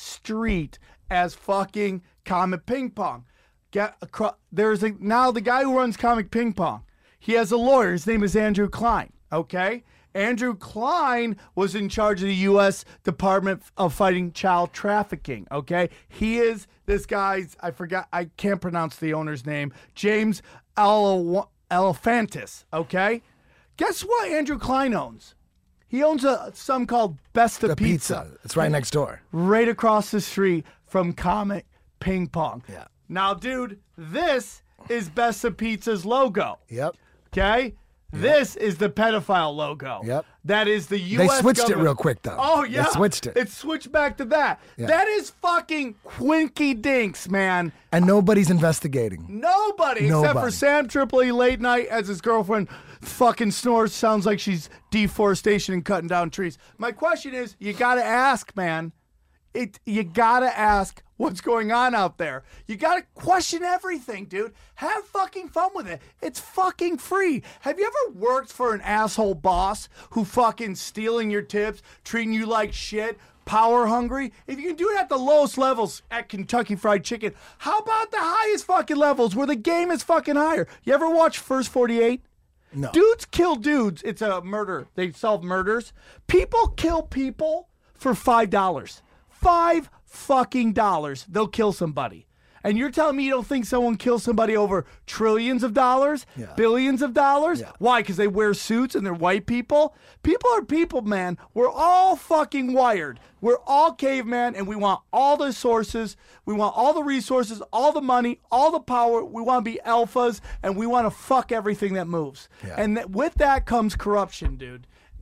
street as fucking Comet Ping Pong. Get across, there's a, now the guy who runs Comet Ping Pong, he has a lawyer. His name is Andrew Klein. Okay? Andrew Klein was in charge of the U S Department of Fighting Child Trafficking. Okay? He is this guy's, I forgot, I can't pronounce the owner's name, James Ele- Elephantis. Okay? Guess what Andrew Klein owns? He owns a something called Besta The Pizza. pizza. It's right next door. Right across the street from Comet Ping Pong. Yeah. Now, dude, this is Besta Pizza's logo. Yep. Okay? This is the pedophile logo. Yep. That is the U They S switched government. it real quick, though. Oh, yeah. They switched it. It switched back to that. Yeah. That is fucking Quinky Dinks, man. And nobody's investigating. Nobody, except for Nobody. Sam Tripoli late night as his girlfriend fucking snores. Sounds like she's deforestation and cutting down trees. My question is, you got to ask, man. It, you got to ask what's going on out there. You got to question everything, dude. Have fucking fun with it. It's fucking free. Have you ever worked for an asshole boss who fucking stealing your tips, treating you like shit, power hungry? If you can do it at the lowest levels at Kentucky Fried Chicken, how about the highest fucking levels where the game is fucking higher? You ever watch First forty-eight? No. Dudes kill dudes. It's a murder. They solve murders. People kill people for five dollars. Five fucking dollars. They'll kill somebody. And you're telling me you don't think someone kills somebody over trillions of dollars? Yeah. Billions of dollars? Yeah. Why? Because they wear suits and they're white people? People are people, man. We're all fucking wired. We're all caveman, and we want all the sources. We want all the resources, all the money, all the power. We want to be alphas, and we want to fuck everything that moves. Yeah. And th- with that comes corruption, dude.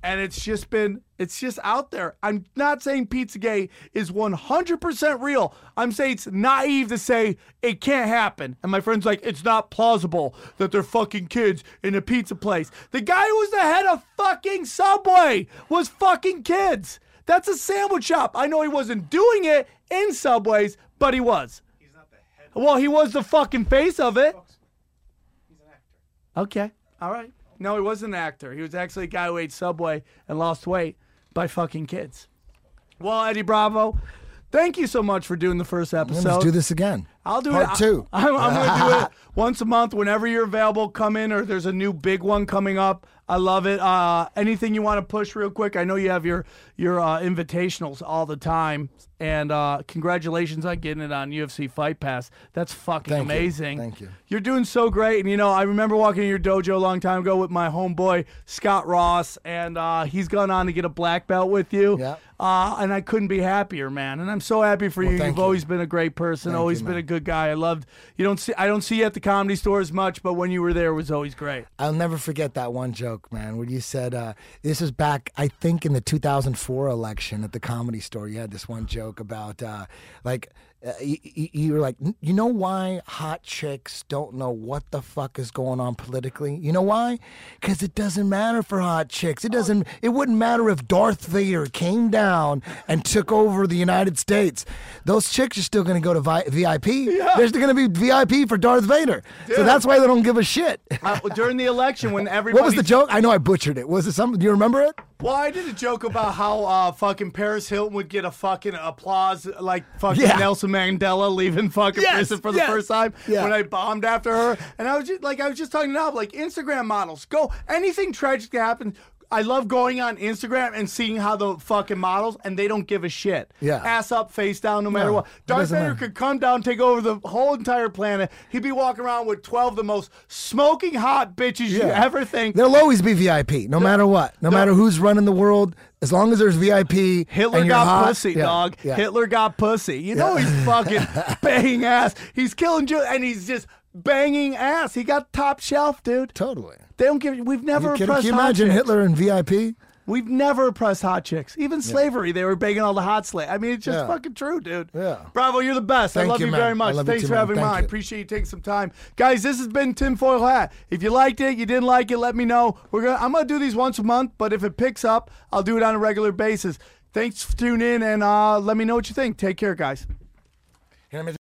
And it's just been, it's just out there. I'm not saying Pizzagate is one hundred percent real. I'm saying it's naive to say it can't happen. And my friend's like, it's not plausible that they're fucking kids in a pizza place. The guy who was the head of fucking Subway was fucking kids. That's a sandwich shop. I know he wasn't doing it in Subways, but he was. He's not the head. Well, he was the fucking face of it. He's an actor. Okay. All right. No, he wasn't an actor. He was actually a guy who ate Subway and lost weight by fucking kids. Well, Eddie Bravo, thank you so much for doing the first episode. Let's do this again. I'll do Part it. two. I, I'm, I'm going to do it once a month whenever you're available. Come in, or there's a new big one coming up. I love it. Uh, anything you want to push real quick? I know you have your your uh, invitationals all the time, and uh, congratulations on getting it on U F C Fight Pass. That's fucking Thank you. amazing. Thank you. You're doing so great, and you know I remember walking in your dojo a long time ago with my homeboy Scott Ross, and uh, he's gone on to get a black belt with you. Yeah. Uh, and I couldn't be happier, man. And I'm so happy for Well, you. thank You've you. always been a great person. Thank always you, been man. a good guy. I loved. You don't see. I don't see you at the Comedy Store as much, but when you were there, it was always great. I'll never forget that one joke, man, where you said, uh, this was back, I think, in the two thousand four election at the Comedy Store. You had this one joke about, uh, like, uh, you, you were like, you know why hot chicks don't know what the fuck is going on politically? You know why? Because it doesn't matter for hot chicks. It doesn't. It wouldn't matter if Darth Vader came down and took over the United States. Those chicks are still going to go to V I P. Yeah. They're still going to be V I P for Darth Vader. So Dude. that's why they don't give a shit. Uh, during the election, when everybody. What was the joke? I know I butchered it. Was it something? Do you remember it? Well, I did a joke about how uh, fucking Paris Hilton would get a fucking applause like fucking Yeah. Nelson Mandela leaving fucking Yes, prison for the yes. first time Yeah. when I bombed after her. And I was just like, I was just talking now, like Instagram models. Go, anything tragic that happens. I love going on Instagram and seeing how the fucking models, and they don't give a shit. Yeah. Ass up, face down, no matter No, what. it Darth doesn't Vader matter. could come down, take over the whole entire planet. He'd be walking around with twelve of the most smoking hot bitches you Yeah. ever think. There'll always be V I P, no matter what. No matter who's running the world, as long as there's V I P. Hitler and you're got hot, pussy, yeah, dog. yeah. Hitler got pussy. You know he's fucking banging ass. He's killing Jews, and he's just banging ass. He got top shelf, dude. Totally. They don't give. We've never Can, can oppressed you hot imagine chicks. Hitler and V I P? We've never oppressed hot chicks. Even slavery, they were banging all the hot slave. I mean, it's just Yeah. fucking true, dude. Yeah. Bravo, you're the best. Thank I love you, you, man. very I much. love you Thanks too, for man. having me Thank on. I you. appreciate you taking some time, guys. This has been Tinfoil Hat. If you liked it, you didn't like it, let me know. We're gonna. I'm gonna do these once a month, but if it picks up, I'll do it on a regular basis. Thanks for tuning in, and uh, let me know what you think. Take care, guys.